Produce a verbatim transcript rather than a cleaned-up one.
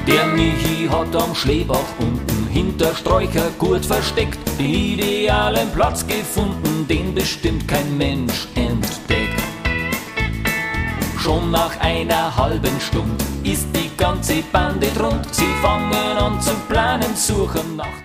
Der Michi hat am Schleebach unten hinter Sträucher gut versteckt den idealen Platz gefunden, den bestimmt kein Mensch entdeckt. Schon nach einer halben Stunde ist die ganze Bande rund. Sie fangen an zu planen, suchen nach